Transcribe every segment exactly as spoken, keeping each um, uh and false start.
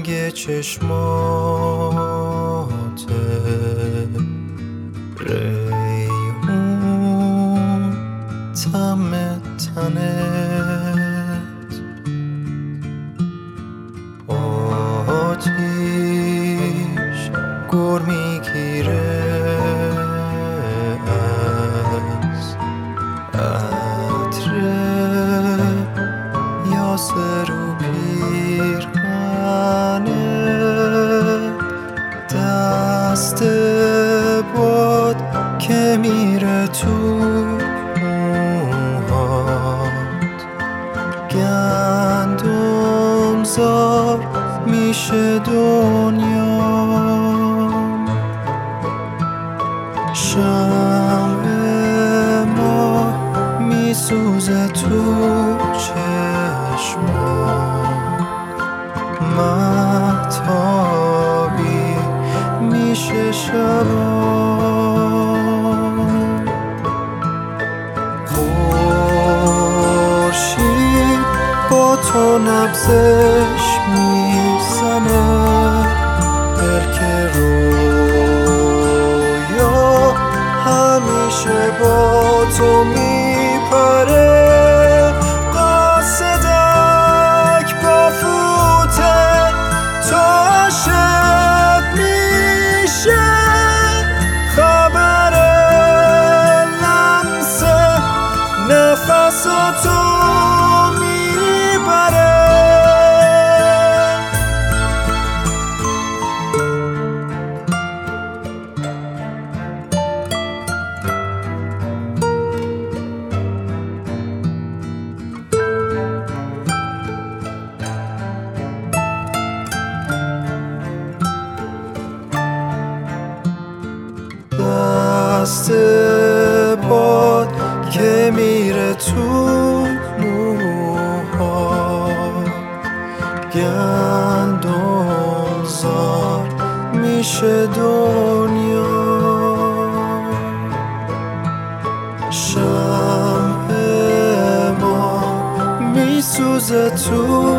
رنگ چشمات، ریحون طعم تنت، آتیش گر میگیره از عطر یاسر و پیرهنت، دست باد که میره تو موهات، گندم زار میشه دنیا، شمع ما میسوزه تو چشمات، مهتابی میشه شبا، خورشید با تو نبضش میزنه، برکه رویا همیشه با تو میپره، قاصدک با فوته تو عاشق میشه، خبر لمس نفساتو میبره. دست باد که میره تو موهات، گندم زار میشه دنیا، شمع ما میسوزه تو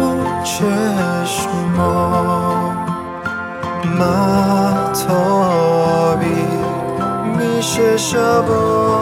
چشما، مهتابی میشه شبا.